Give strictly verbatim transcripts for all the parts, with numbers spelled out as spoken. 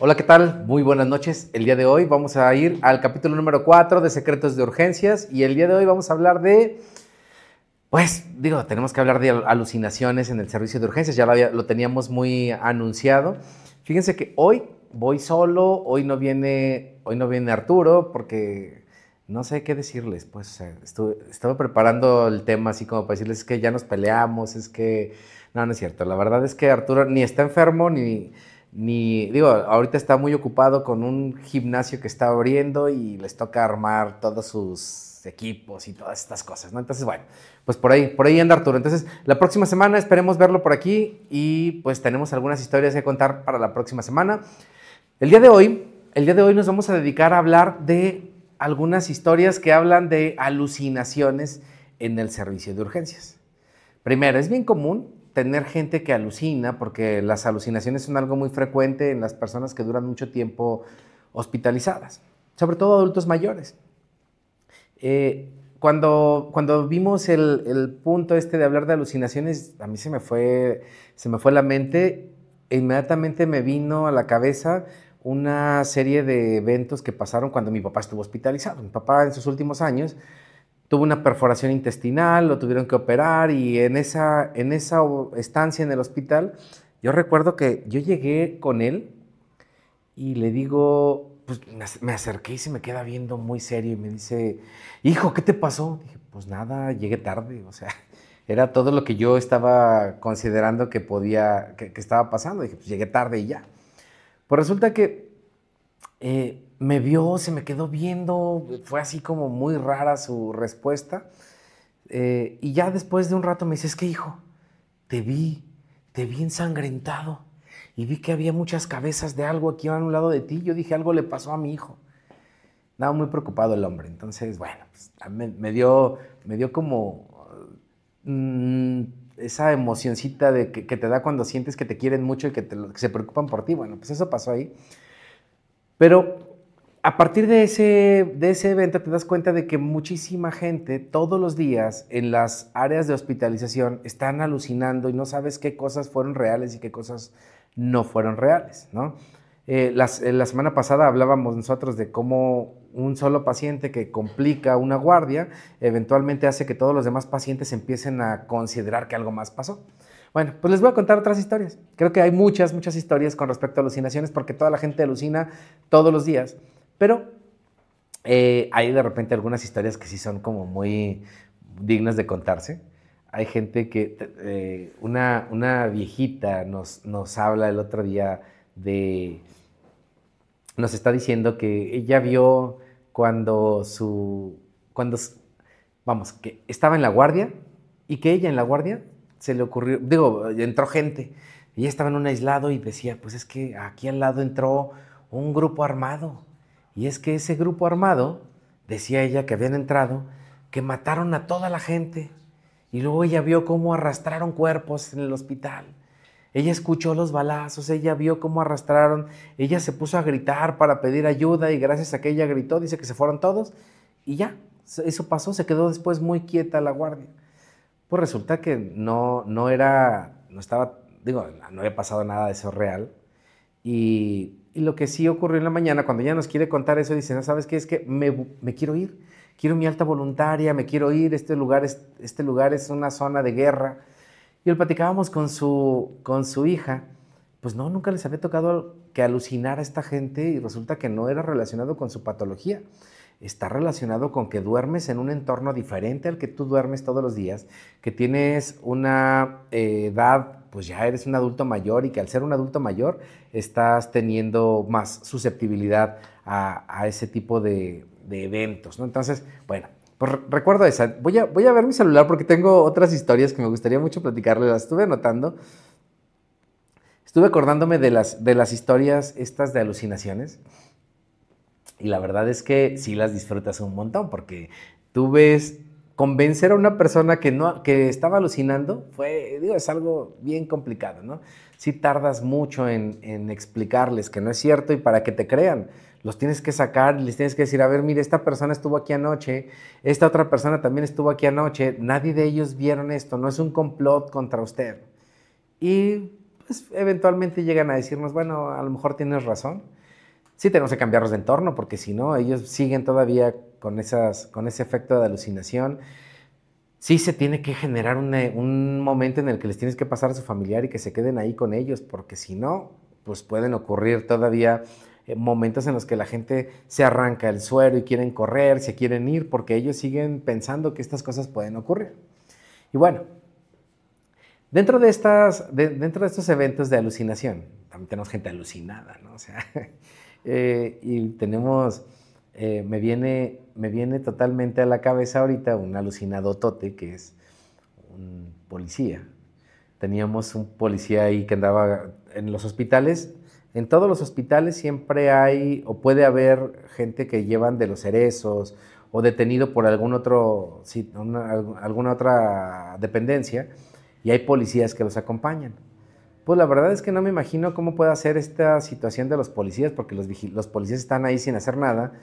Hola, ¿qué tal? Muy buenas noches. El día de hoy vamos a ir al capítulo número cuatro de Secretos de Urgencias y el día de hoy vamos a hablar de, pues, digo, tenemos que hablar de alucinaciones en el servicio de urgencias, ya lo, había, lo teníamos muy anunciado. Fíjense que hoy voy solo, hoy no viene, hoy no viene Arturo porque no sé qué decirles, pues estuve, estaba preparando el tema así como para decirles que ya nos peleamos, es que, no, no es cierto, la verdad es que Arturo ni está enfermo ni... Ni, digo, ahorita está muy ocupado con un gimnasio que está abriendo y les toca armar todos sus equipos y todas estas cosas, ¿no? Entonces, bueno, pues por ahí, por ahí anda Arturo. Entonces, la próxima semana esperemos verlo por aquí y pues tenemos algunas historias que contar para la próxima semana. El día de hoy, el día de hoy nos vamos a dedicar a hablar de algunas historias que hablan de alucinaciones en el servicio de urgencias. Primero, es bien común tener gente que alucina, porque las alucinaciones son algo muy frecuente en las personas que duran mucho tiempo hospitalizadas, sobre todo adultos mayores. Eh, cuando, cuando vimos el, el punto este de hablar de alucinaciones, a mí se me fue, se me fue la mente e inmediatamente me vino a la cabeza una serie de eventos que pasaron cuando mi papá estuvo hospitalizado. Mi papá en sus últimos años tuvo una perforación intestinal, lo tuvieron que operar y en esa, en esa estancia en el hospital, yo recuerdo que yo llegué con él y le digo, pues me acerqué y se me queda viendo muy serio y me dice, hijo, ¿qué te pasó? Dije, pues nada, llegué tarde, o sea, era todo lo que yo estaba considerando que podía, que, que estaba pasando. Dije, pues llegué tarde y ya. Pues resulta que eh, me vio, se me quedó viendo, fue así como muy rara su respuesta. Eh, y ya después de un rato me dice, es que hijo, te vi, te vi ensangrentado y vi que había muchas cabezas de algo aquí a un lado de ti. Yo dije, algo le pasó a mi hijo. Nada, muy preocupado el hombre. Entonces, bueno, pues, me, me, dio, me dio como mmm, esa emocioncita de que, que te da cuando sientes que te quieren mucho y que, te, que se preocupan por ti. Bueno, pues eso pasó ahí. Pero a partir de ese, de ese evento te das cuenta de que muchísima gente todos los días en las áreas de hospitalización están alucinando y no sabes qué cosas fueron reales y qué cosas no fueron reales, ¿no? Eh, las, la semana pasada hablábamos nosotros de cómo un solo paciente que complica una guardia eventualmente hace que todos los demás pacientes empiecen a considerar que algo más pasó. Bueno, pues les voy a contar otras historias. Creo que hay muchas, muchas historias con respecto a alucinaciones porque toda la gente alucina todos los días. Pero eh, hay de repente algunas historias que sí son como muy dignas de contarse. Hay gente que, eh, una, una viejita nos, nos habla el otro día de, nos está diciendo que ella vio cuando su, cuando, vamos, que estaba en la guardia y que ella en la guardia se le ocurrió, digo, entró gente, ella estaba en un aislado y decía, pues es que aquí al lado entró un grupo armado. Y es que ese grupo armado, decía ella que habían entrado, que mataron a toda la gente. Y luego ella vio cómo arrastraron cuerpos en el hospital. Ella escuchó los balazos, ella vio cómo arrastraron. Ella se puso a gritar para pedir ayuda y gracias a que ella gritó, dice que se fueron todos. Y ya, eso pasó, se quedó después muy quieta la guardia. Pues resulta que no, no era, no estaba, digo, no había pasado nada de eso real. Y... Y lo que sí ocurrió en la mañana, cuando ella nos quiere contar eso, dice, no, ¿sabes qué? Es que me, me quiero ir, quiero mi alta voluntaria, me quiero ir, este lugar es, este lugar es una zona de guerra. Y lo platicábamos con su, con su hija, pues no, nunca les había tocado que alucinara a esta gente y resulta que no era relacionado con su patología. Está relacionado con que duermes en un entorno diferente al que tú duermes todos los días, que tienes una eh, edad, pues ya eres un adulto mayor y que al ser un adulto mayor estás teniendo más susceptibilidad a, a ese tipo de, de eventos, ¿no? Entonces, bueno, pues recuerdo esa. Voy a, voy a ver mi celular porque tengo otras historias que me gustaría mucho platicarles. Las estuve anotando. Estuve acordándome de las, de las historias estas de alucinaciones. Y la verdad es que sí las disfrutas un montón, porque tú ves, convencer a una persona que, no, que estaba alucinando, fue, digo, es algo bien complicado, ¿no? Sí tardas mucho en, en explicarles que no es cierto y para que te crean, los tienes que sacar y les tienes que decir, a ver, mire, esta persona estuvo aquí anoche, esta otra persona también estuvo aquí anoche, nadie de ellos vieron esto, no es un complot contra usted. Y pues eventualmente llegan a decirnos, bueno, a lo mejor tienes razón. Sí tenemos que cambiarlos de entorno, porque si no, ellos siguen todavía con, esas, con ese efecto de alucinación. Sí se tiene que generar una, un momento en el que les tienes que pasar a su familiar y que se queden ahí con ellos, porque si no, pues pueden ocurrir todavía eh, momentos en los que la gente se arranca el suero y quieren correr, se quieren ir, porque ellos siguen pensando que estas cosas pueden ocurrir. Y bueno, dentro de, estas, de, dentro de estos eventos de alucinación, también tenemos gente alucinada, ¿no? O sea, eh, y tenemos, eh, me, viene, me viene totalmente a la cabeza ahorita un alucinadotote que es un policía. Teníamos un policía ahí que andaba en los hospitales. En todos los hospitales siempre hay o puede haber gente que llevan de los cerezos o detenido por algún otro, sí, una, alguna otra dependencia, y hay policías que los acompañan. Pues la verdad es que no me imagino cómo puede ser esta situación de los policías, porque los, los policías están ahí sin hacer nada,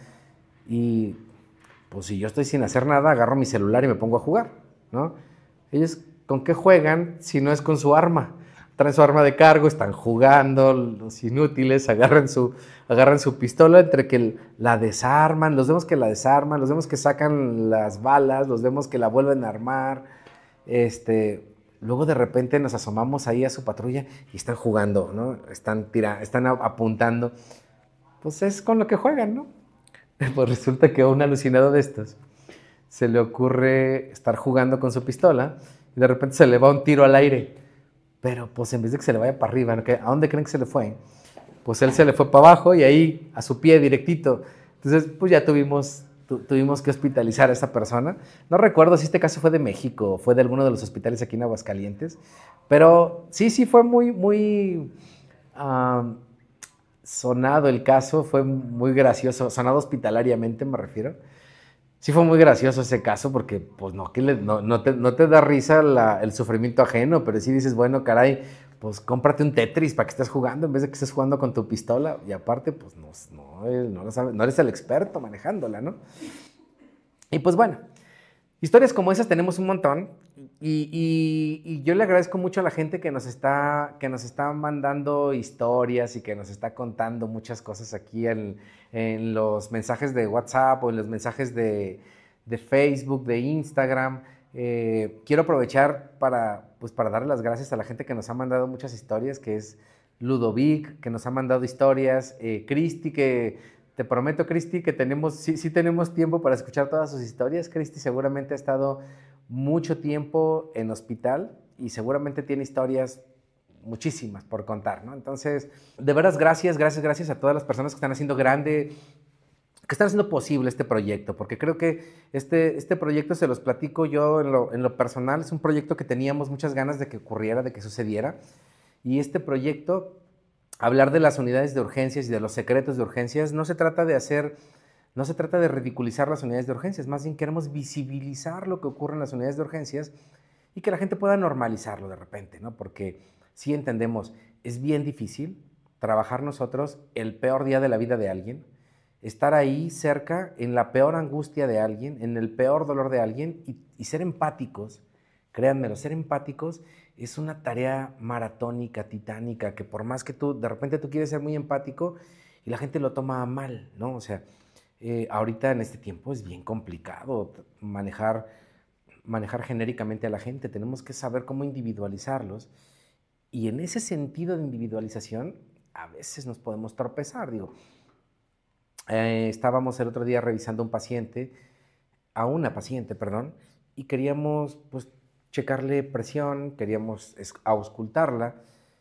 y pues si yo estoy sin hacer nada, agarro mi celular y me pongo a jugar, ¿no? Ellos, ¿con qué juegan si no es con su arma? Traen su arma de cargo, están jugando, los inútiles agarran su, agarran su pistola, entre que la desarman, los vemos que la desarman, los vemos que sacan las balas, los vemos que la vuelven a armar, este... Luego de repente nos asomamos ahí a su patrulla y están jugando, ¿no? Están, tira, están apuntando. Pues es con lo que juegan, ¿no? Pues resulta que a un alucinado de estos se le ocurre estar jugando con su pistola y de repente se le va un tiro al aire. Pero pues en vez de que se le vaya para arriba, ¿no? ¿A dónde creen que se le fue? Pues él se le fue para abajo y ahí a su pie directito. Entonces pues ya tuvimos... tuvimos que hospitalizar a esa persona. No recuerdo si este caso fue de México o fue de alguno de los hospitales aquí en Aguascalientes, pero sí, sí fue muy, muy uh, sonado el caso, fue muy gracioso, sonado hospitalariamente me refiero. Sí fue muy gracioso ese caso porque pues no, que le, no, no, te, no te da risa la, el sufrimiento ajeno, pero sí dices, bueno, caray, pues cómprate un Tetris para que estés jugando en vez de que estés jugando con tu pistola. Y aparte, pues no, no, no, lo sabes, no eres el experto manejándola, ¿no? Y pues bueno, historias como esas tenemos un montón. Y, y, y yo le agradezco mucho a la gente que nos, está, que nos está mandando historias y que nos está contando muchas cosas aquí en, en los mensajes de WhatsApp o en los mensajes de, de Facebook, de Instagram. Eh, quiero aprovechar para, pues, para darle las gracias a la gente que nos ha mandado muchas historias, que es Ludovic, que nos ha mandado historias, eh, Cristi, que te prometo, Cristi, que tenemos, sí, sí tenemos tiempo para escuchar todas sus historias. Cristi seguramente ha estado mucho tiempo en hospital y seguramente tiene historias muchísimas por contar, ¿no? Entonces, de veras, gracias, gracias, gracias a todas las personas que están haciendo grande, que están haciendo posible este proyecto, porque creo que este, este proyecto, se los platico yo en lo, en lo personal, es un proyecto que teníamos muchas ganas de que ocurriera, de que sucediera, y este proyecto, hablar de las unidades de urgencias y de los secretos de urgencias, no se trata de hacer, no se trata de ridiculizar las unidades de urgencias, más bien queremos visibilizar lo que ocurre en las unidades de urgencias y que la gente pueda normalizarlo de repente, ¿no? Porque sí entendemos, es bien difícil trabajar nosotros el peor día de la vida de alguien, estar ahí cerca en la peor angustia de alguien, en el peor dolor de alguien y, y ser empáticos. Créanmelo, ser empáticos es una tarea maratónica, titánica, que por más que tú, de repente tú quieres ser muy empático y la gente lo toma mal, ¿no? O sea, eh, ahorita en este tiempo es bien complicado manejar, manejar genéricamente a la gente. Tenemos que saber cómo individualizarlos y en ese sentido de individualización a veces nos podemos tropezar, digo. Eh, estábamos el otro día revisando un paciente, a una paciente, perdón, y queríamos pues checarle presión, queríamos auscultarla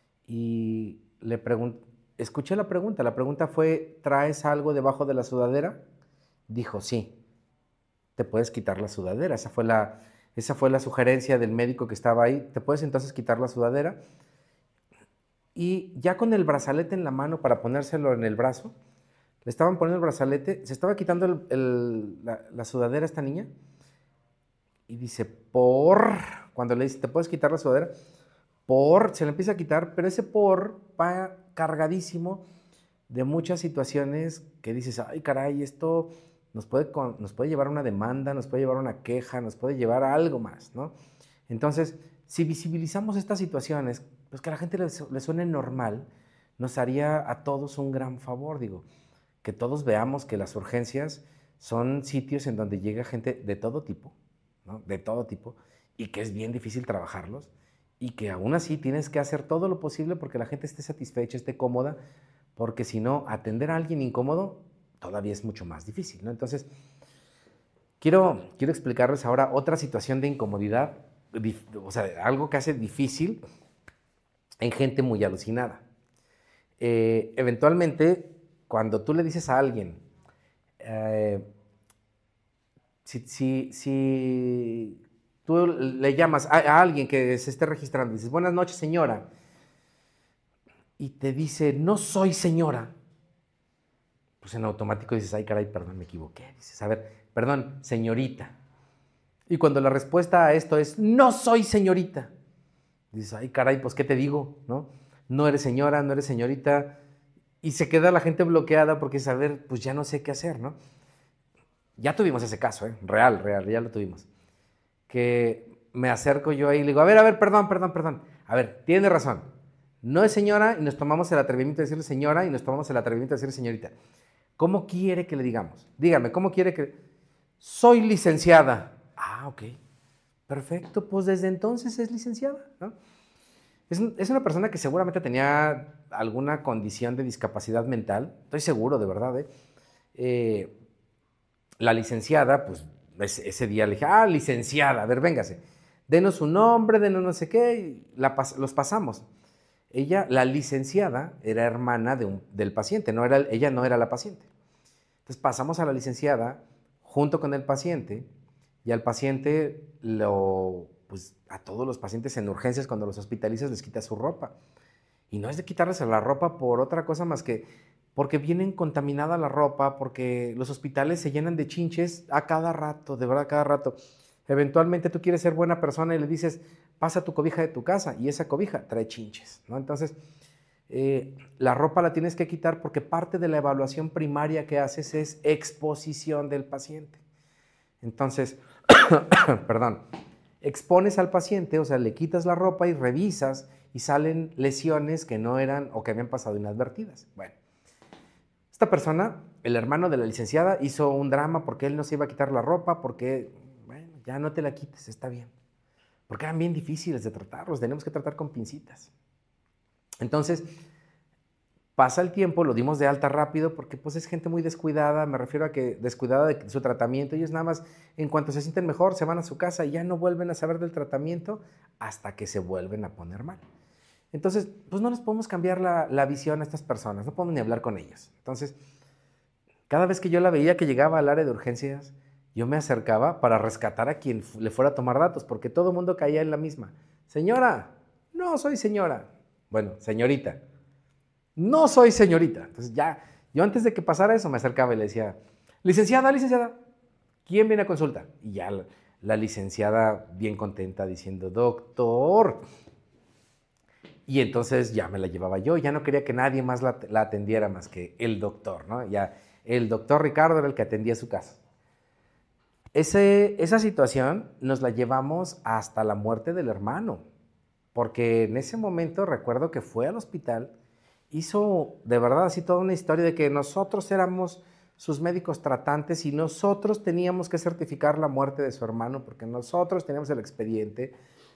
y le pregunté, escuché la pregunta, la pregunta fue, ¿traes algo debajo de la sudadera? Dijo, sí, te puedes quitar la sudadera, esa fue la, esa fue la sugerencia del médico que estaba ahí, te puedes entonces quitar la sudadera. Y ya con el brazalete en la mano para ponérselo en el brazo, le estaban poniendo el brazalete, se estaba quitando el, el, la, la sudadera a esta niña y dice, por, cuando le dice, ¿te puedes quitar la sudadera? Por, se le empieza a quitar, pero ese por va cargadísimo de muchas situaciones que dices, ay caray, esto nos puede, nos puede llevar a una demanda, nos puede llevar a una queja, nos puede llevar a algo más, ¿no? Entonces, si visibilizamos estas situaciones, pues que a la gente le, le suene normal, nos haría a todos un gran favor, digo, que todos veamos que las urgencias son sitios en donde llega gente de todo tipo, ¿no? De todo tipo, y que es bien difícil trabajarlos, y que aún así tienes que hacer todo lo posible porque la gente esté satisfecha, esté cómoda, porque si no, atender a alguien incómodo todavía es mucho más difícil, ¿no? Entonces, quiero, quiero explicarles ahora otra situación de incomodidad, o sea, algo que hace difícil en gente muy alucinada. Eh, eventualmente, cuando tú le dices a alguien, eh, si, si, si tú le llamas a, a alguien que se esté registrando, dices, buenas noches, señora, y te dice, no soy señora, pues en automático dices, ay, caray, perdón, me equivoqué. Dices, a ver, perdón, señorita. Y cuando la respuesta a esto es, no soy señorita, dices, ay, caray, pues, ¿qué te digo? ¿No? No eres señora, no eres señorita. Y se queda la gente bloqueada porque es, a ver, pues ya no sé qué hacer, ¿no? Ya tuvimos ese caso, ¿eh? Real, real, ya lo tuvimos. Que me acerco yo ahí y le digo, a ver, a ver, perdón, perdón, perdón. A ver, tiene razón. No es señora y nos tomamos el atrevimiento de decirle señora y nos tomamos el atrevimiento de decirle señorita. ¿Cómo quiere que le digamos? Dígame, ¿cómo quiere que...? Soy licenciada. Ah, ok. Perfecto, pues desde entonces es licenciada, ¿no? Es, es una persona que seguramente tenía alguna condición de discapacidad mental, estoy seguro, de verdad, ¿eh? Eh, la licenciada, pues ese, ese día le dije, ah, licenciada, a ver, véngase, denos su nombre, denos no sé qué, y la pas los pasamos. Ella, la licenciada, era hermana de un, del paciente, no era, ella no era la paciente. Entonces pasamos a la licenciada junto con el paciente y al paciente, lo, pues a todos los pacientes en urgencias cuando los hospitalizas les quitas su ropa. Y no es de quitarles la ropa por otra cosa más que porque vienen contaminada la ropa, porque los hospitales se llenan de chinches a cada rato, de verdad, a cada rato. Eventualmente tú quieres ser buena persona y le dices, pasa tu cobija de tu casa, y esa cobija trae chinches, ¿no? Entonces, eh, la ropa la tienes que quitar porque parte de la evaluación primaria que haces es exposición del paciente. Entonces, perdón, expones al paciente, o sea, le quitas la ropa y revisas y salen lesiones que no eran o que habían pasado inadvertidas. Bueno, esta persona, el hermano de la licenciada, hizo un drama porque él no se iba a quitar la ropa, porque, bueno, ya no te la quites, está bien. Porque eran bien difíciles de tratar, los tenemos que tratar con pincitas. Entonces, pasa el tiempo, lo dimos de alta rápido porque pues es gente muy descuidada, me refiero a que descuidada de su tratamiento, ellos nada más en cuanto se sienten mejor se van a su casa y ya no vuelven a saber del tratamiento hasta que se vuelven a poner mal. Entonces, pues no les podemos cambiar la, la visión a estas personas, no podemos ni hablar con ellas. Entonces, cada vez que yo la veía que llegaba al área de urgencias, yo me acercaba para rescatar a quien le fuera a tomar datos, porque todo el mundo caía en la misma. Señora, no soy señora. Bueno, señorita. No soy señorita. Entonces ya, yo antes de que pasara eso me acercaba y le decía, licenciada, licenciada, ¿quién viene a consulta? Y ya la, la licenciada bien contenta diciendo, doctor. Y entonces ya me la llevaba yo, ya no quería que nadie más la, la atendiera más que el doctor, ¿no? Ya el doctor Ricardo era el que atendía su caso. Ese, esa situación nos la llevamos hasta la muerte del hermano, porque en ese momento recuerdo que fue al hospital, hizo de verdad así toda una historia de que nosotros éramos sus médicos tratantes y nosotros teníamos que certificar la muerte de su hermano porque nosotros teníamos el expediente.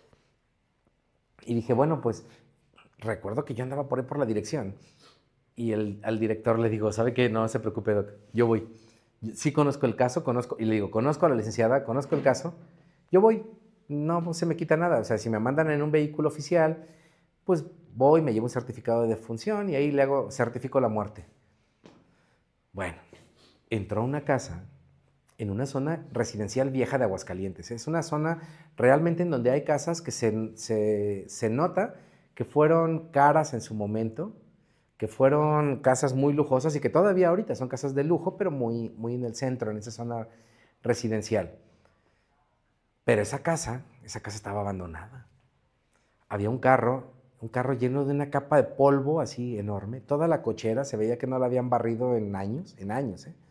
Y dije, bueno, pues recuerdo que yo andaba por ahí por la dirección y el, al director le digo, ¿sabe qué? No se preocupe, doc, yo voy. Sí conozco el caso, conozco, y le digo, conozco a la licenciada, conozco el caso, yo voy, no, no se me quita nada. O sea, si me mandan en un vehículo oficial, pues voy, me llevo un certificado de defunción y ahí le hago, certifico la muerte. Bueno, entró a una casa en una zona residencial vieja de Aguascalientes. Es una zona realmente en donde hay casas que se, se, se nota que fueron caras en su momento, que fueron casas muy lujosas y que todavía ahorita son casas de lujo, pero muy, muy en el centro, en esa zona residencial. Pero esa casa, esa casa estaba abandonada. Había un carro, un carro lleno de una capa de polvo así enorme. Toda la cochera se veía que no la habían barrido en años, en años, ¿eh?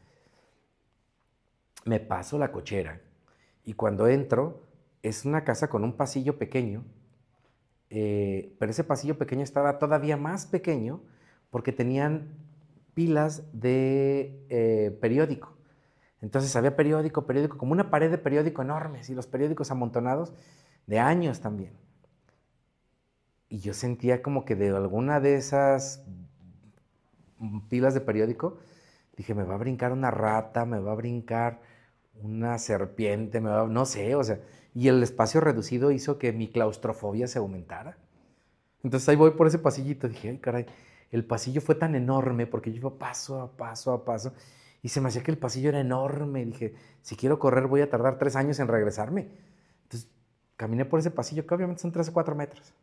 Me paso la cochera y cuando entro es una casa con un pasillo pequeño, eh, pero ese pasillo pequeño estaba todavía más pequeño porque tenían pilas de eh, periódico. Entonces había periódico, periódico, como una pared de periódico enormes y los periódicos amontonados de años también. Y yo sentía como que de alguna de esas pilas de periódico, dije, me va a brincar una rata, me va a brincar una serpiente, me va, no sé, o sea, y el espacio reducido hizo que mi claustrofobia se aumentara. Entonces ahí voy por ese pasillito, dije, ay caray, el pasillo fue tan enorme porque yo iba paso a paso a paso y se me hacía que el pasillo era enorme. Dije, si quiero correr voy a tardar tres años en regresarme. Entonces caminé por ese pasillo que obviamente son tres o cuatro metros.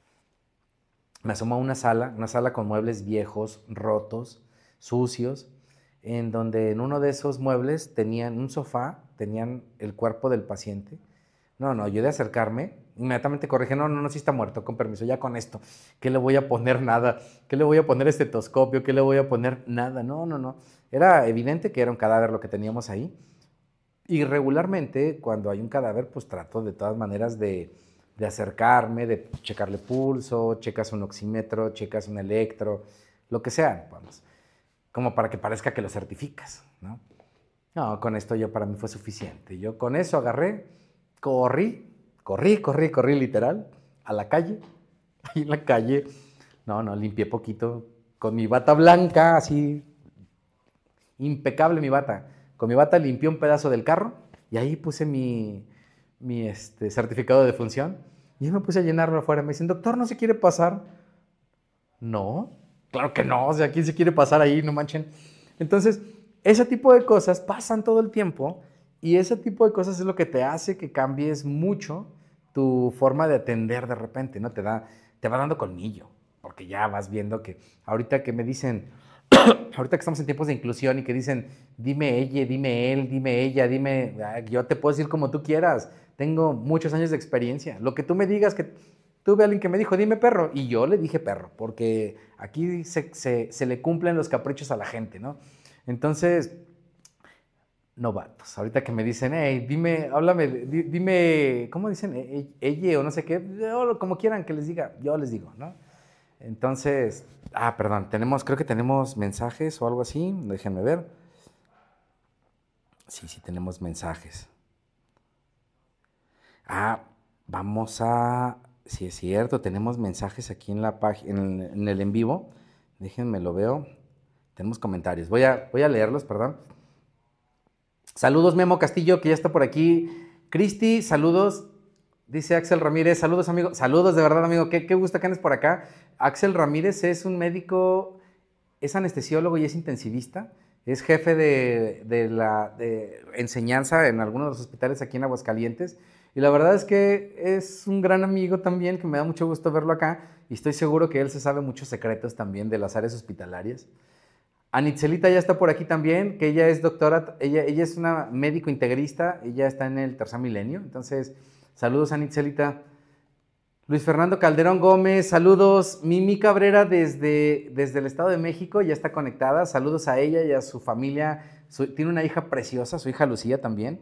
Me asomo a una sala, una sala con muebles viejos, rotos, sucios, en donde en uno de esos muebles tenían un sofá, tenían el cuerpo del paciente. No, no, yo de acercarme, inmediatamente corrige, no, no, no, sí está muerto, con permiso, ya con esto. ¿Qué le voy a poner? Nada. ¿Qué le voy a poner estetoscopio? ¿Qué le voy a poner? Nada, no, no, no. Era evidente que era un cadáver lo que teníamos ahí. Y regularmente, cuando hay un cadáver, pues trato de todas maneras de, de acercarme, de checarle pulso, checas un oxímetro, checas un electro, lo que sea, vamos, como para que parezca que lo certificas, ¿no? No, con esto yo para mí fue suficiente. Yo con eso agarré, corrí, corrí, corrí, corrí literal, a la calle, ahí en la calle, no, no, limpié poquito, con mi bata blanca, así, impecable mi bata, con mi bata limpié un pedazo del carro y ahí puse mi, mi este, certificado de defunción y yo me puse a llenarlo afuera. Me dicen, doctor, ¿no se quiere pasar? No, claro que no, o sea, ¿quién se quiere pasar ahí? No manchen. Entonces, ese tipo de cosas pasan todo el tiempo y ese tipo de cosas es lo que te hace que cambies mucho tu forma de atender de repente, ¿no? Te da, te va dando colmillo, porque ya vas viendo que ahorita que me dicen, ahorita que estamos en tiempos de inclusión y que dicen, dime ella, dime él, dime ella, dime, yo te puedo decir como tú quieras, tengo muchos años de experiencia, lo que tú me digas que... Tuve a alguien que me dijo, dime perro, y yo le dije perro, porque aquí se, se, se le cumplen los caprichos a la gente, ¿no? Entonces, novatos, ahorita que me dicen, hey, dime, háblame, di, dime, ¿cómo dicen? E, ella o no sé qué, yo, como quieran que les diga, yo les digo, ¿no? Entonces, ah, perdón, tenemos, creo que tenemos mensajes o algo así, déjenme ver. Sí, sí, tenemos mensajes. Ah, vamos a... Sí, es cierto, tenemos mensajes aquí en la página, en, en el en vivo. Déjenme lo veo. Tenemos comentarios. Voy a, voy a leerlos, perdón. Saludos, Memo Castillo, que ya está por aquí. Cristi, saludos. Dice Axel Ramírez, saludos, amigo. Saludos, de verdad, amigo. Qué, qué gusto que andes por acá. Axel Ramírez es un médico, es anestesiólogo y es intensivista. Es jefe de, de la de enseñanza en algunos de los hospitales aquí en Aguascalientes. Y la verdad es que es un gran amigo también, que me da mucho gusto verlo acá. Y estoy seguro que él se sabe muchos secretos también de las áreas hospitalarias. Anitzelita ya está por aquí también, que ella es doctora, ella, ella es una médico integrista, ella está en el tercer milenio. Entonces, saludos, Anitzelita. Luis Fernando Calderón Gómez, saludos. Mimi Cabrera desde, desde el Estado de México, ya está conectada. Saludos a ella y a su familia. Su, tiene una hija preciosa, su hija Lucía también.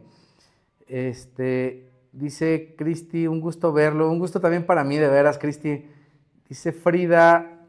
Este... Dice Cristi, un gusto verlo, un gusto también para mí, de veras, Cristi. Dice Frida,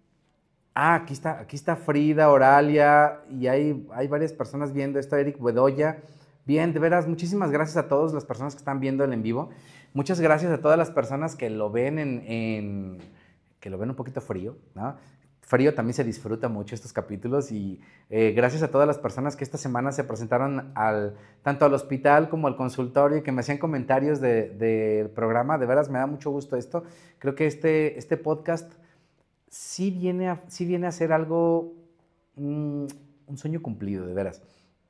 ah, aquí está, aquí está Frida, Oralia, y hay, hay varias personas viendo esto, Eric Bedoya. Bien, de veras, muchísimas gracias a todas las personas que están viendo el en vivo. Muchas gracias a todas las personas que lo ven en, en que lo ven un poquito frío, ¿no? Frío también se disfruta mucho estos capítulos y eh, gracias a todas las personas que esta semana se presentaron al, tanto al hospital como al consultorio y que me hacían comentarios del de, de programa. De veras me da mucho gusto esto. Creo que este, este podcast sí viene, a, sí viene a ser algo, un, un sueño cumplido, de veras.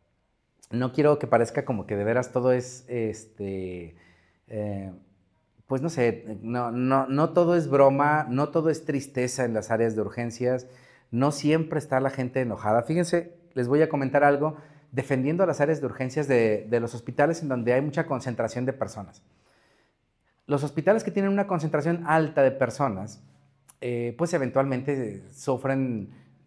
No quiero que parezca como que de veras todo es, este, eh, pues no sé, no, no, no todo es broma, no todo es tristeza en las áreas de urgencias, no siempre está la gente enojada. Fíjense, les voy a comentar algo defendiendo las áreas de urgencias de, de los hospitales en donde hay mucha concentración de personas. Los hospitales que tienen una concentración alta de personas, eh, pues eventualmente sufren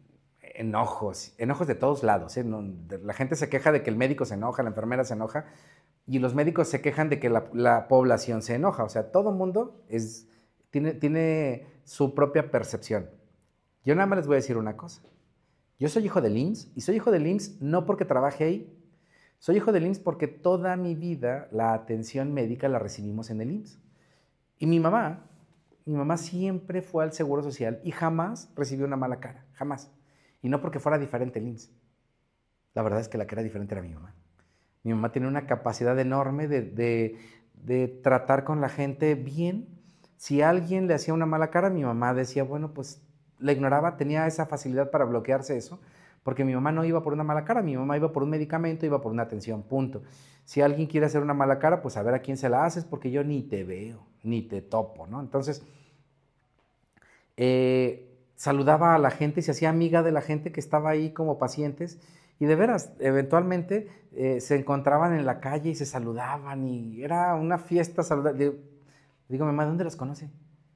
enojos, enojos de todos lados, ¿eh? No, la gente se queja de que el médico se enoja, la enfermera se enoja, y los médicos se quejan de que la, la población se enoja. O sea, todo mundo es, tiene, tiene su propia percepción. Yo nada más les voy a decir una cosa. Yo soy hijo del I M S S y soy hijo del I M S S no porque trabaje ahí. Soy hijo del I M S S porque toda mi vida la atención médica la recibimos en el I M S S. Y mi mamá, mi mamá siempre fue al Seguro Social y jamás recibió una mala cara, jamás. Y no porque fuera diferente el I M S S. La verdad es que la que era diferente era mi mamá. Mi mamá tiene una capacidad enorme de, de, de tratar con la gente bien. Si alguien le hacía una mala cara, mi mamá decía, bueno, pues la ignoraba, tenía esa facilidad para bloquearse eso, porque mi mamá no iba por una mala cara, mi mamá iba por un medicamento, iba por una atención, punto. Si alguien quiere hacer una mala cara, pues a ver a quién se la haces, porque yo ni te veo, ni te topo, ¿no? Entonces, eh, saludaba a la gente y se hacía amiga de la gente que estaba ahí como pacientes. Y de veras, eventualmente eh, se encontraban en la calle y se saludaban y era una fiesta saludable. Digo, digo, mamá, ¿dónde los conoce?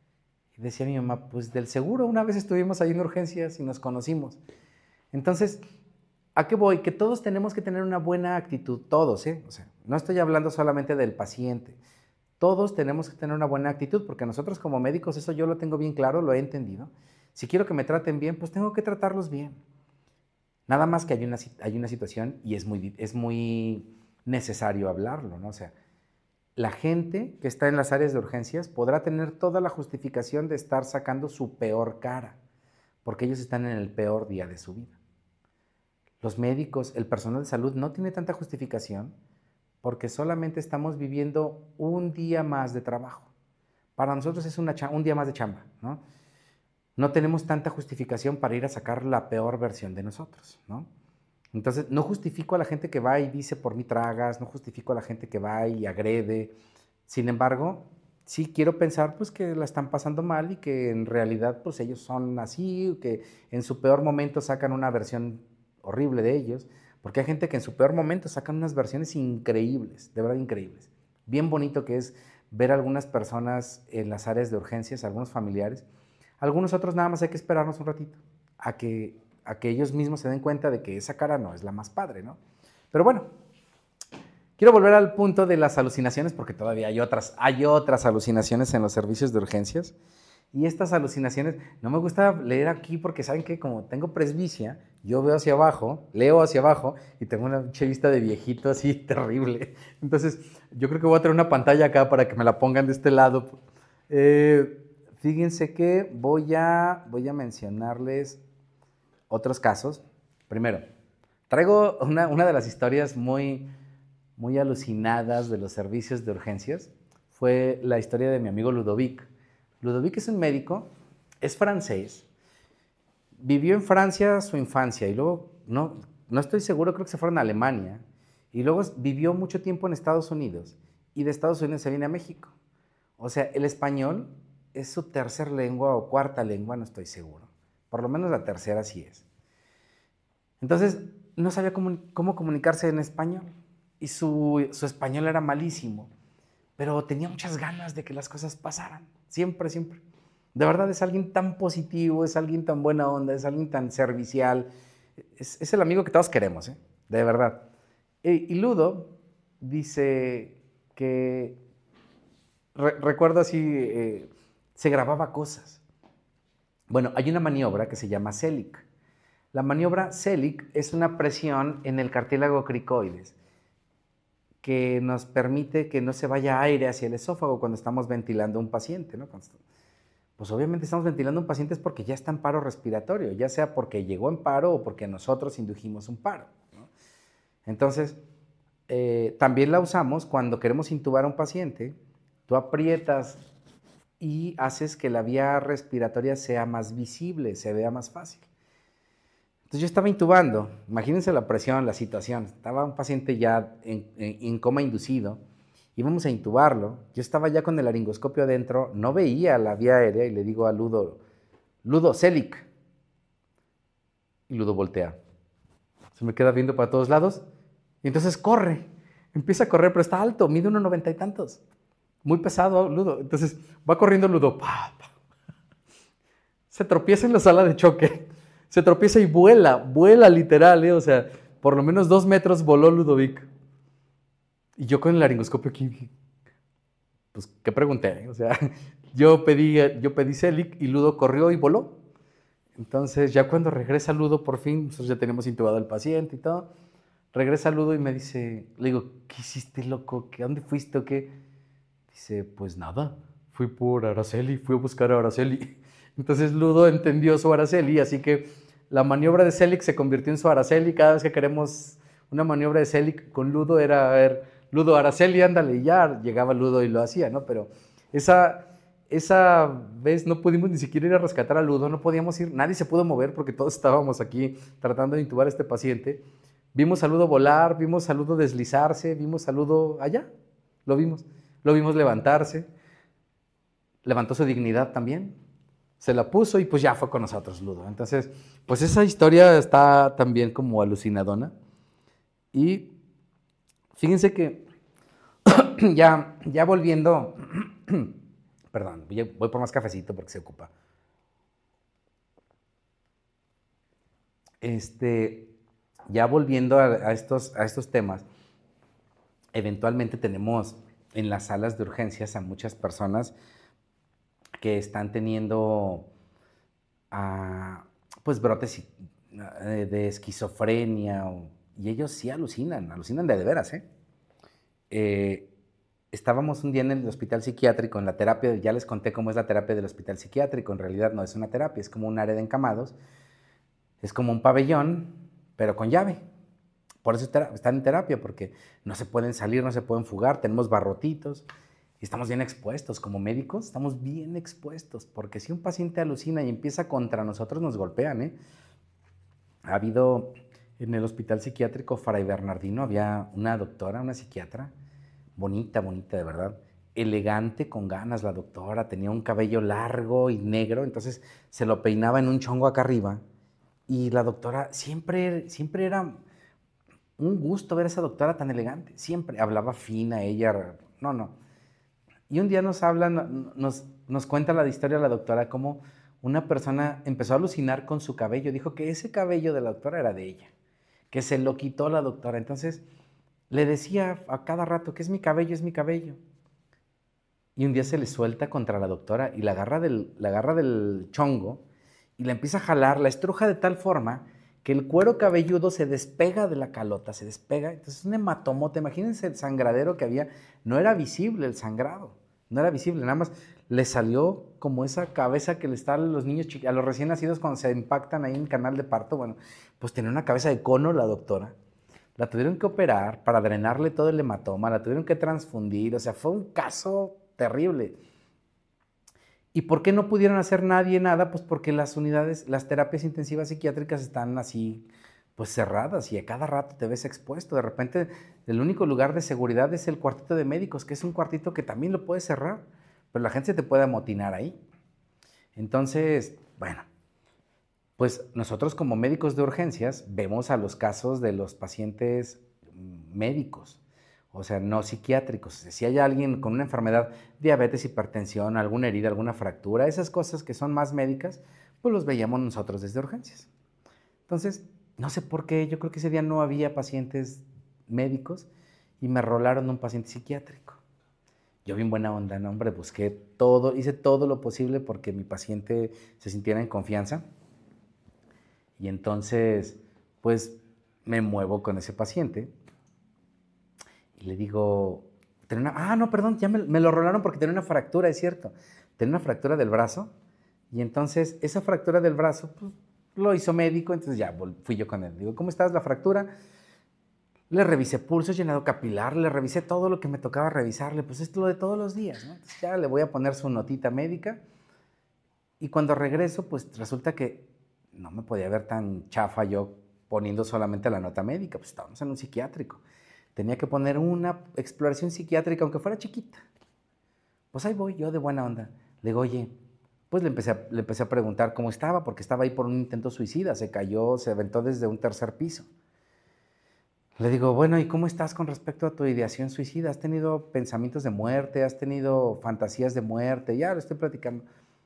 Y decía mi mamá, pues del seguro, una vez estuvimos ahí en urgencias y nos conocimos. Entonces, ¿a qué voy? Que todos tenemos que tener una buena actitud, todos, ¿eh? O sea, no estoy hablando solamente del paciente. Todos tenemos que tener una buena actitud, porque nosotros como médicos, eso yo lo tengo bien claro, lo he entendido. Si quiero que me traten bien, pues tengo que tratarlos bien. Nada más que hay una, hay una situación y es muy, es muy necesario hablarlo, ¿no? O sea, la gente que está en las áreas de urgencias podrá tener toda la justificación de estar sacando su peor cara, porque ellos están en el peor día de su vida. Los médicos, el personal de salud no tiene tanta justificación porque solamente estamos viviendo un día más de trabajo. Para nosotros es una, un día más de chamba, ¿no? No tenemos tanta justificación para ir a sacar la peor versión de nosotros, ¿no? Entonces, no justifico a la gente que va y dice por mí tragas, no justifico a la gente que va y agrede. Sin embargo, sí quiero pensar pues, que la están pasando mal y que en realidad pues, ellos son así, que en su peor momento sacan una versión horrible de ellos, porque hay gente que en su peor momento sacan unas versiones increíbles, de verdad increíbles. Bien bonito que es ver a algunas personas en las áreas de urgencias, algunos familiares. Algunos otros nada más hay que esperarnos un ratito a que, a que ellos mismos se den cuenta de que esa cara no es la más padre, ¿no? Pero bueno, quiero volver al punto de las alucinaciones porque todavía hay otras, hay otras alucinaciones en los servicios de urgencias. Y estas alucinaciones, no me gusta leer aquí porque saben que como tengo presbicia, yo veo hacia abajo, leo hacia abajo y tengo una vista de viejito así terrible. Entonces, yo creo que voy a traer una pantalla acá para que me la pongan de este lado. Eh... Fíjense que voy a, voy a mencionarles otros casos. Primero, traigo una, una de las historias muy, muy alucinadas de los servicios de urgencias. Fue la historia de mi amigo Ludovic. Ludovic es un médico, es francés, vivió en Francia su infancia y luego, no, no estoy seguro, creo que se fueron a Alemania. Y luego vivió mucho tiempo en Estados Unidos y de Estados Unidos se viene a México. O sea, el español es su tercer lengua o cuarta lengua, no estoy seguro. Por lo menos la tercera sí es. Entonces, no sabía cómo, cómo comunicarse en español. Y su, su español era malísimo. Pero tenía muchas ganas de que las cosas pasaran. Siempre, siempre. De verdad, es alguien tan positivo, es alguien tan buena onda, es alguien tan servicial. Es, es el amigo que todos queremos, ¿eh? De verdad. Y, y Ludo dice que... Re, recuerdo así... Eh, se grababa cosas. Bueno, hay una maniobra que se llama C E L I C. La maniobra C E L I C es una presión en el cartílago cricoides que nos permite que no se vaya aire hacia el esófago cuando estamos ventilando a un paciente, ¿no? Pues obviamente estamos ventilando a un paciente es porque ya está en paro respiratorio, ya sea porque llegó en paro o porque nosotros indujimos un paro, ¿no? Entonces, eh, también la usamos cuando queremos intubar a un paciente. Tú aprietas y haces que la vía respiratoria sea más visible, se vea más fácil. Entonces yo estaba intubando, imagínense la presión, la situación, estaba un paciente ya en, en, en coma inducido, íbamos a intubarlo, yo estaba ya con el laringoscopio adentro, no veía la vía aérea y le digo a Ludo, Ludo, C E L I C. Y Ludo voltea, se me queda viendo para todos lados y entonces corre, empieza a correr, pero está alto, mide uno noventa y tantos. Muy pesado, Ludo. Entonces va corriendo Ludo. Pa, pa. Se tropieza en la sala de choque. Se tropieza y vuela. Vuela literal, ¿eh? O sea, por lo menos dos metros voló Ludovic. Y yo con el laringoscopio aquí, pues, ¿qué pregunté? O sea, yo pedí, yo pedí Celic y Ludo corrió y voló. Entonces, ya cuando regresa Ludo, por fin, nosotros ya teníamos intubado al paciente y todo, regresa Ludo y me dice, le digo, ¿qué hiciste, loco? ¿Qué, ¿Dónde fuiste o qué? Dice, pues nada, fui por Araceli, fui a buscar a Araceli. Entonces Ludo entendió su Araceli, así que la maniobra de Celic se convirtió en su Araceli. Cada vez que queremos una maniobra de Celic con Ludo era, a ver, Ludo, Araceli, ándale, y ya llegaba Ludo y lo hacía, ¿no? Pero esa, esa vez no pudimos ni siquiera ir a rescatar a Ludo, no podíamos ir, nadie se pudo mover porque todos estábamos aquí tratando de intubar a este paciente. Vimos a Ludo volar, vimos a Ludo deslizarse, vimos a Ludo allá, lo vimos. Lo vimos levantarse, levantó su dignidad también, se la puso y pues ya fue con nosotros Ludo. Entonces, pues esa historia está también como alucinadona. Y fíjense que ya, ya volviendo, perdón, voy por más cafecito porque se ocupa. Este, ya volviendo a, a, estos, a estos temas, eventualmente tenemos en las salas de urgencias a muchas personas que están teniendo uh, pues brotes de esquizofrenia o, y ellos sí alucinan, alucinan de de veras, ¿eh? Eh, estábamos un día en el hospital psiquiátrico en la terapia, ya les conté cómo es la terapia del hospital psiquiátrico, en realidad no es una terapia, es como un área de encamados, es como un pabellón, pero con llave. Por eso están en terapia, porque no se pueden salir, no se pueden fugar, tenemos barrotitos y estamos bien expuestos. Como médicos estamos bien expuestos, porque si un paciente alucina y empieza contra nosotros, nos golpean, ¿eh? Ha habido en el hospital psiquiátrico Fray Bernardino, había una doctora, una psiquiatra, bonita, bonita de verdad, elegante, con ganas la doctora, tenía un cabello largo y negro, entonces se lo peinaba en un chongo acá arriba y la doctora siempre, siempre era un gusto ver a esa doctora tan elegante. Siempre hablaba fina ella. No, no. Y un día nos habla, nos, nos cuenta la historia de la doctora, cómo una persona empezó a alucinar con su cabello. Dijo que ese cabello de la doctora era de ella, que se lo quitó la doctora. Entonces le decía a cada rato que es mi cabello, es mi cabello. Y un día se le suelta contra la doctora y la agarra del, la agarra del chongo y la empieza a jalar, la estruja de tal forma que el cuero cabelludo se despega de la calota, se despega. Entonces es un hematomote, imagínense el sangradero que había, no era visible el sangrado, no era visible, nada más le salió como esa cabeza que le está a los niños, a los recién nacidos cuando se impactan ahí en el canal de parto. Bueno, pues tenía una cabeza de cono la doctora, la tuvieron que operar para drenarle todo el hematoma, la tuvieron que transfundir, o sea, fue un caso terrible. ¿Y por qué no pudieron hacer nadie nada? Pues porque las unidades, las terapias intensivas psiquiátricas están así, pues cerradas y a cada rato te ves expuesto. De repente, el único lugar de seguridad es el cuartito de médicos, que es un cuartito que también lo puedes cerrar, pero la gente se te puede amotinar ahí. Entonces, bueno, pues nosotros como médicos de urgencias vemos a los casos de los pacientes médicos, o sea, no psiquiátricos. Si hay alguien con una enfermedad, diabetes, hipertensión, alguna herida, alguna fractura, esas cosas que son más médicas, pues los veíamos nosotros desde urgencias. Entonces, no sé por qué, yo creo que ese día no había pacientes médicos y me rolaron un paciente psiquiátrico. Yo bien buena onda, no, hombre, busqué todo, hice todo lo posible porque mi paciente se sintiera en confianza. Y entonces, pues, me muevo con ese paciente y le digo, una, ah, no, perdón, ya me, me lo rolaron porque tenía una fractura, es cierto. Tenía una fractura del brazo y entonces esa fractura del brazo, pues, lo hizo médico, entonces ya fui yo con él. Digo, ¿cómo estás la fractura? Le revisé pulso, llenado capilar, le revisé todo lo que me tocaba revisarle, pues esto es lo de todos los días, ¿no? Entonces ya le voy a poner su notita médica y cuando regreso, pues resulta que no me podía ver tan chafa yo poniendo solamente la nota médica, pues estábamos en un psiquiátrico. Tenía que poner una exploración psiquiátrica, aunque fuera chiquita. Pues ahí voy, yo de buena onda. Le digo, oye, pues le empecé, a, le empecé a preguntar cómo estaba, porque estaba ahí por un intento suicida, se cayó, se aventó desde un tercer piso. Le digo, bueno, ¿y cómo estás con respecto a tu ideación suicida? ¿Has tenido pensamientos de muerte? ¿Has tenido fantasías de muerte? Ya lo estoy platicando.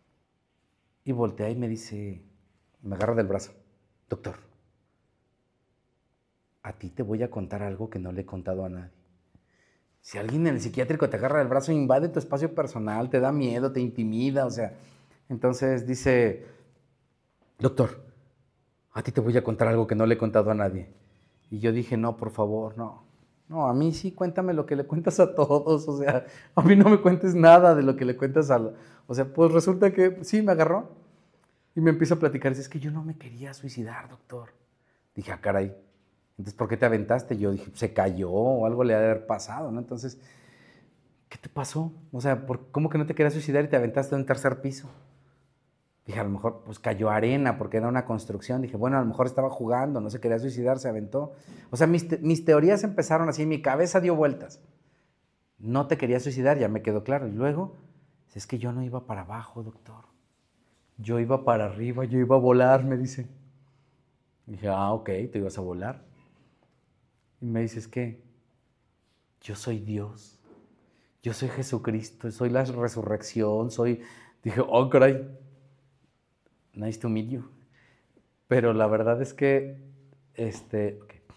Y voltea y me dice, me agarra del brazo, doctor, a ti te voy a contar algo que no le he contado a nadie. Si alguien en el psiquiátrico te agarra el brazo, invade tu espacio personal, te da miedo, te intimida, o sea. Entonces dice, doctor, a ti te voy a contar algo que no le he contado a nadie. Y yo dije, no, por favor, no. No, a mí sí, cuéntame lo que le cuentas a todos, o sea, a mí no me cuentes nada de lo que le cuentas a... La... O sea, pues resulta que sí, me agarró y me empieza a platicar, dice, es que yo no me quería suicidar, doctor. Dije, ah, caray, entonces, ¿por qué te aventaste? Yo dije, se cayó o algo le ha de haber pasado, ¿no? Entonces, ¿qué te pasó? O sea, ¿por, ¿cómo que no te querías suicidar y te aventaste de un tercer piso? Dije, a lo mejor, pues cayó arena porque era una construcción. Dije, bueno, a lo mejor estaba jugando, no se quería suicidar, se aventó. O sea, mis, te mis teorías empezaron así, mi cabeza dio vueltas. No te quería suicidar, ya me quedó claro. Y luego, es que yo no iba para abajo, doctor. Yo iba para arriba, yo iba a volar, me dice. Dije, ah, ok, tú ibas a volar. Y me dice, es que yo soy Dios. Yo soy Jesucristo, soy la resurrección, soy... Dije, oh, caray. Nice to meet you. Pero la verdad es que este,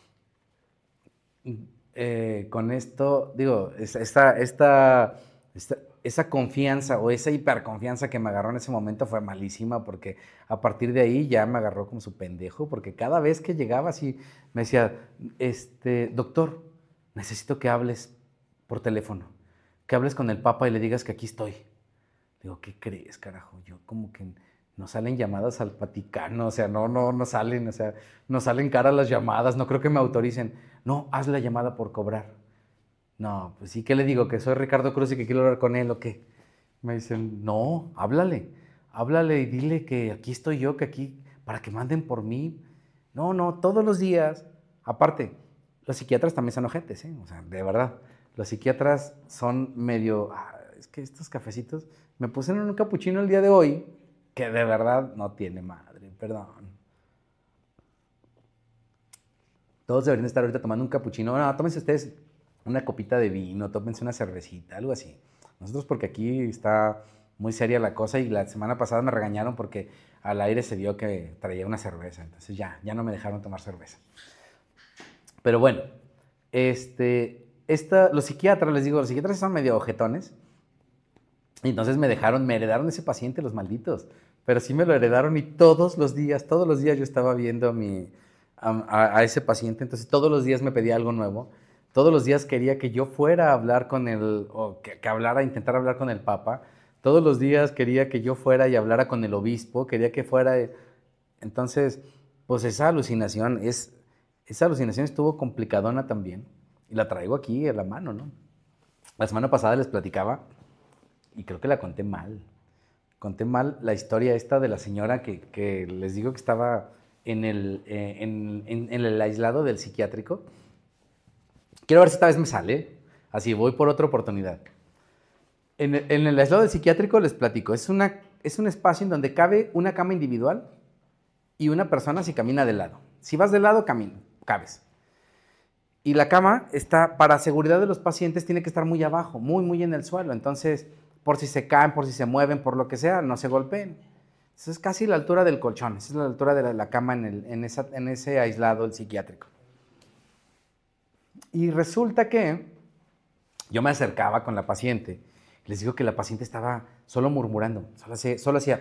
okay. eh, con esto, digo, esta, esta, esta, esa confianza o esa hiperconfianza que me agarró en ese momento fue malísima porque a partir de ahí ya me agarró como su pendejo porque cada vez que llegaba así me decía, este, doctor, necesito que hables por teléfono, que hables con el Papa y le digas que aquí estoy. Digo, ¿qué crees, carajo? Yo como que... No salen llamadas al Vaticano, o sea, no, no, no salen, o sea, no salen caras las llamadas, no creo que me autoricen. No, haz la llamada por cobrar. No, pues sí, ¿qué le digo? ¿Que soy Ricardo Cruz y que quiero hablar con él o qué? Me dicen, no, háblale, háblale y dile que aquí estoy yo, que aquí, para que manden por mí. No, no, todos los días. Aparte, los psiquiatras también son ojetes, ¿eh? O sea, de verdad, los psiquiatras son medio, ah, es que estos cafecitos, me pusieron un capuchino el día de hoy, que de verdad no tiene madre, perdón. Todos deberían estar ahorita tomando un capuchino. No, tómense ustedes una copita de vino, tómense una cervecita, algo así. Nosotros porque aquí está muy seria la cosa y la semana pasada me regañaron porque al aire se vio que traía una cerveza. Entonces ya, ya no me dejaron tomar cerveza. Pero bueno, este, esta, los psiquiatras, les digo, los psiquiatras son medio ojetones. Y entonces me dejaron, me heredaron ese paciente, los malditos. Pero sí me lo heredaron y todos los días, todos los días yo estaba viendo a, mi, a, a, a ese paciente. Entonces todos los días me pedía algo nuevo. Todos los días quería que yo fuera a hablar con el, o que, que hablara, intentar hablar con el Papa. Todos los días quería que yo fuera y hablara con el obispo. Quería que fuera... Entonces, pues esa alucinación, es, esa alucinación estuvo complicadona también. Y la traigo aquí a la mano, ¿no? La semana pasada les platicaba... Y creo que la conté mal. Conté mal la historia esta de la señora que, que les digo que estaba en el, eh, en, en, en el aislado del psiquiátrico. Quiero ver si esta vez me sale. Así, voy por otra oportunidad. En el, en el aislado del psiquiátrico les platico. Es, una, es un espacio en donde cabe una cama individual y una persona si camina de lado. Si vas de lado, camina, cabes. Y la cama está, para seguridad de los pacientes, tiene que estar muy abajo, muy, muy en el suelo. Entonces... por si se caen, por si se mueven, por lo que sea, no se golpeen. Esa es casi la altura del colchón, esa es la altura de la, la cama en, el, en, esa, en ese aislado el psiquiátrico. Y resulta que yo me acercaba con la paciente, les digo que la paciente estaba solo murmurando, solo hacía, solo hacía...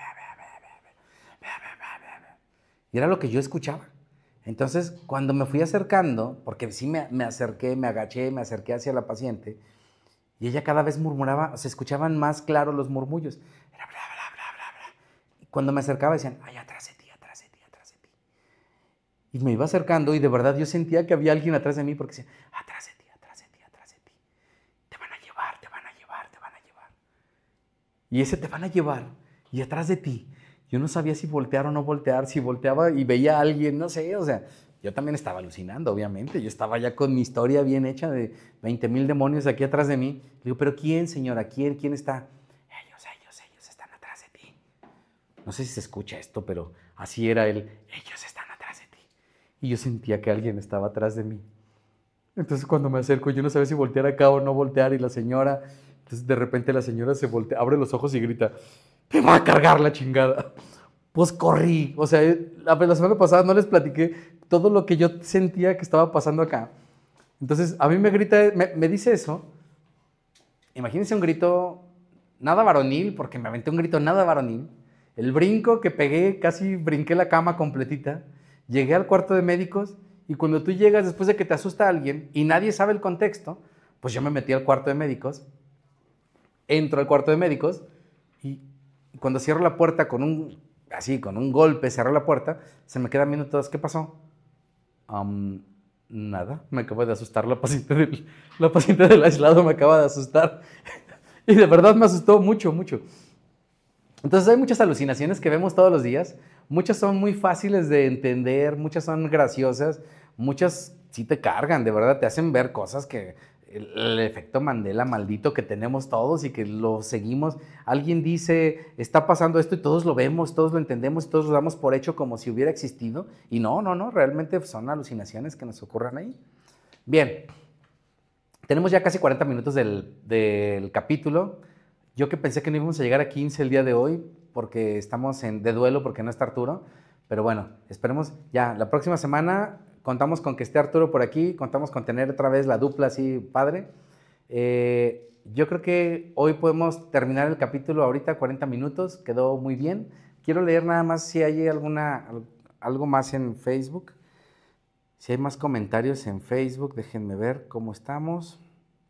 Y era lo que yo escuchaba. Entonces, cuando me fui acercando, porque sí me, me acerqué, me agaché, me acerqué hacia la paciente, y ella cada vez murmuraba, se escuchaban más claros los murmullos. Era bla, bla, bla, bla, bla. Y cuando me acercaba decían, ay, atrás de ti, atrás de ti, atrás de ti. Y me iba acercando y de verdad yo sentía que había alguien atrás de mí porque decía, atrás de ti, atrás de ti, atrás de ti. Te van a llevar, te van a llevar, te van a llevar. Y ese te van a llevar y atrás de ti. Yo no sabía si voltear o no voltear, si volteaba y veía a alguien, no sé, o sea... Yo también estaba alucinando, obviamente. Yo estaba ya con mi historia bien hecha de veinte mil demonios aquí atrás de mí. Le digo, ¿pero quién, señora? ¿Quién? ¿Quién está? Ellos, ellos, ellos están atrás de ti. No sé si se escucha esto, pero así era él. Ellos están atrás de ti. Y yo sentía que alguien estaba atrás de mí. Entonces cuando me acerco, yo no sabía si voltear acá o no voltear. Y la señora, entonces de repente la señora se voltea, abre los ojos y grita, ¡me va a cargar la chingada! Pues corrí. O sea, la, la semana pasada no les platiqué todo lo que yo sentía que estaba pasando acá. Entonces, a mí me grita, me, me dice eso. Imagínense un grito nada varonil, porque me aventé un grito nada varonil. El brinco que pegué, casi brinqué la cama completita. Llegué al cuarto de médicos y cuando tú llegas después de que te asusta alguien y nadie sabe el contexto, pues yo me metí al cuarto de médicos, entro al cuarto de médicos y cuando cierro la puerta con un, así, con un golpe, cerró la puerta, se me quedan viendo todos, ¿qué pasó? Um, nada, me acabo de asustar, la paciente del, la paciente del aislado me acaba de asustar. Y de verdad me asustó mucho, mucho. Entonces hay muchas alucinaciones que vemos todos los días. Muchas son muy fáciles de entender, muchas son graciosas, muchas sí te cargan, de verdad, te hacen ver cosas que el, el efecto Mandela maldito que tenemos todos y que lo seguimos. Alguien dice, está pasando esto y todos lo vemos, todos lo entendemos, todos lo damos por hecho como si hubiera existido. Y no, no, no, realmente son alucinaciones que nos ocurran ahí. Bien, tenemos ya casi cuarenta minutos del, del capítulo. Yo que pensé que no íbamos a llegar a quince el día de hoy, porque estamos en, de duelo, porque no está Arturo. Pero bueno, esperemos ya, la próxima semana contamos con que esté Arturo por aquí, contamos con tener otra vez la dupla así padre. Eh, yo creo que hoy podemos terminar el capítulo ahorita, cuarenta minutos, quedó muy bien. Quiero leer nada más si hay alguna, algo más en Facebook. Si hay más comentarios en Facebook, déjenme ver cómo estamos.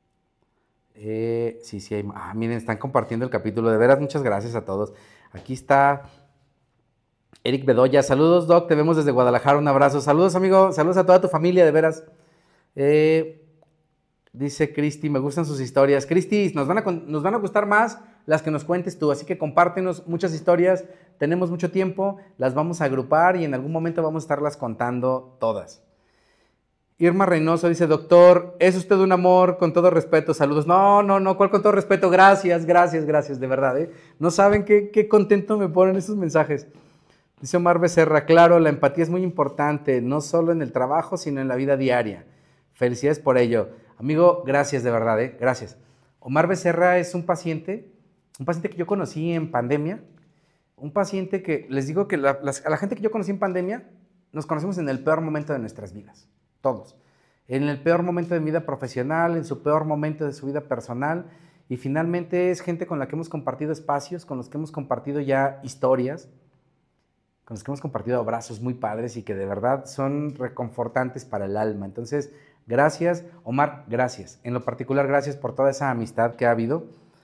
Eh, sí, sí hay. Ah, miren, están compartiendo el capítulo. De veras, muchas gracias a todos. Aquí está Eric Bedoya. Saludos, Doc. Te vemos desde Guadalajara. Un abrazo. Saludos, amigo. Saludos a toda tu familia, de veras. Eh, dice Cristi, me gustan sus historias. Cristi, nos van, a, nos van a gustar más las que nos cuentes tú. Así que compártenos muchas historias. Tenemos mucho tiempo. Las vamos a agrupar y en algún momento vamos a estarlas contando todas. Irma Reynoso dice, doctor, es usted un amor, con todo respeto, saludos. No, no, no, ¿cuál con todo respeto? Gracias, gracias, gracias, de verdad, ¿eh? No saben qué, qué contento me ponen esos mensajes. Dice Omar Becerra, claro, la empatía es muy importante, no solo en el trabajo, sino en la vida diaria. Felicidades por ello. Amigo, gracias, de verdad, ¿eh? Gracias. Omar Becerra es un paciente, un paciente que yo conocí en pandemia, un paciente que, les digo que la, las, a la gente que yo conocí en pandemia, nos conocemos en el peor momento de nuestras vidas. Todos. En el peor momento de mi vida profesional, en su peor momento de su vida personal, y finalmente es gente con la que hemos compartido espacios, con los que hemos compartido ya historias, con los que hemos compartido abrazos muy padres y que de verdad son reconfortantes para el alma. Entonces, gracias, Omar, gracias. En lo particular, gracias por toda esa amistad que ha habido.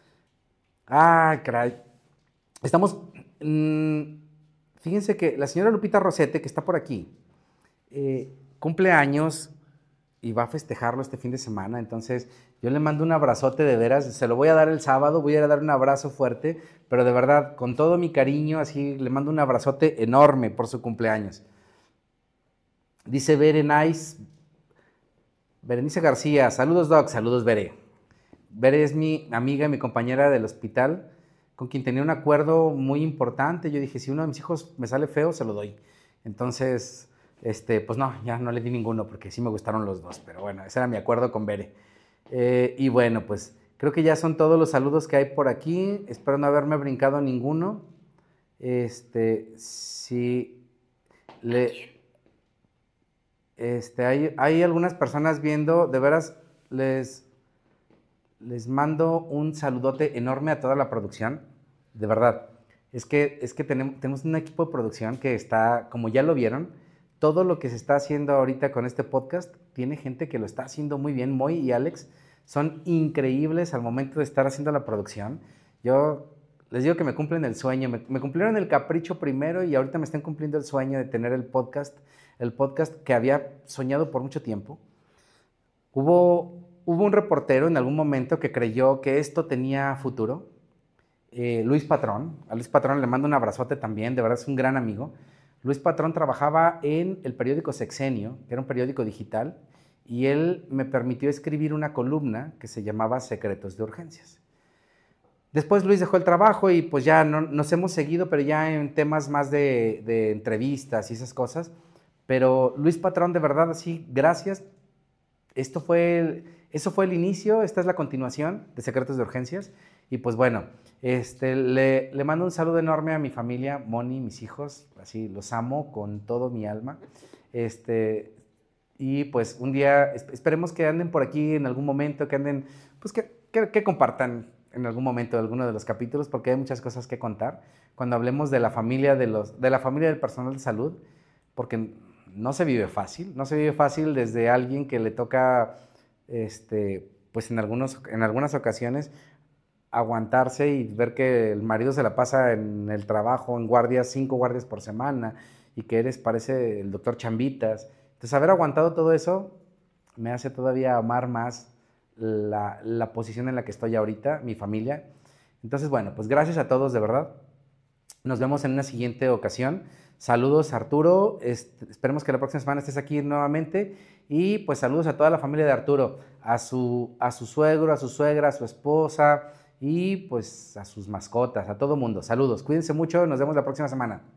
Ah, caray. Estamos, mmm, fíjense que la señora Lupita Rosete, que está por aquí, eh, cumple años y va a festejarlo este fin de semana, entonces yo le mando un abrazote de veras, se lo voy a dar el sábado, voy a ir a dar un abrazo fuerte, pero de verdad, con todo mi cariño, así le mando un abrazote enorme por su cumpleaños. Dice Bere Nice, Berenice García, saludos Doc, saludos Bere. Bere es mi amiga, mi compañera del hospital, con quien tenía un acuerdo muy importante. Yo dije, si uno de mis hijos me sale feo, se lo doy. Entonces... Este, pues no, ya no le di ninguno porque sí me gustaron los dos, pero bueno, ese era mi acuerdo con Bere. Eh, y bueno, pues creo que ya son todos los saludos que hay por aquí, espero no haberme brincado ninguno. Este, si le, este, hay, hay algunas personas viendo, de veras, les, les mando un saludote enorme a toda la producción, de verdad. Es que, es que tenemos, tenemos un equipo de producción que está, como ya lo vieron, todo lo que se está haciendo ahorita con este podcast, tiene gente que lo está haciendo muy bien. Moy y Alex son increíbles al momento de estar haciendo la producción. Yo les digo que me cumplen el sueño, me, me cumplieron el capricho primero y ahorita me están cumpliendo el sueño de tener el podcast, el podcast que había soñado por mucho tiempo. Hubo, hubo un reportero en algún momento que creyó que esto tenía futuro. Eh, Luis Patrón, a Luis Patrón le mando un abrazote también, de verdad es un gran amigo. Luis Patrón trabajaba en el periódico Sexenio, que era un periódico digital, y él me permitió escribir una columna que se llamaba Secretos de Urgencias. Después Luis dejó el trabajo y pues ya no, nos hemos seguido, pero ya en temas más de, de entrevistas y esas cosas. Pero Luis Patrón, de verdad, así, gracias. Esto fue el, eso fue el inicio, esta es la continuación de Secretos de Urgencias. Y pues bueno, este, le, le mando un saludo enorme a mi familia, Moni, mis hijos, así los amo con todo mi alma. Este, Y pues un día, esperemos que anden por aquí en algún momento, que anden, pues que, que, que compartan en algún momento alguno de los capítulos, porque hay muchas cosas que contar. Cuando hablemos de la familia, de, los, de la familia del personal de salud, porque no se vive fácil, no se vive fácil desde alguien que le toca, este, pues en, algunos, en algunas ocasiones, aguantarse y ver que el marido se la pasa en el trabajo, en guardias, cinco guardias por semana, y que eres, parece el doctor Chambitas. Entonces, haber aguantado todo eso me hace todavía amar más la, la posición en la que estoy ahorita, mi familia. Entonces, bueno, pues gracias a todos, de verdad. Nos vemos en una siguiente ocasión. Saludos, Arturo. Este, esperemos que la próxima semana estés aquí nuevamente. Y pues saludos a toda la familia de Arturo, a su, a su suegro, a su suegra, a su esposa y pues a sus mascotas, a todo mundo. Saludos, cuídense mucho, nos vemos la próxima semana.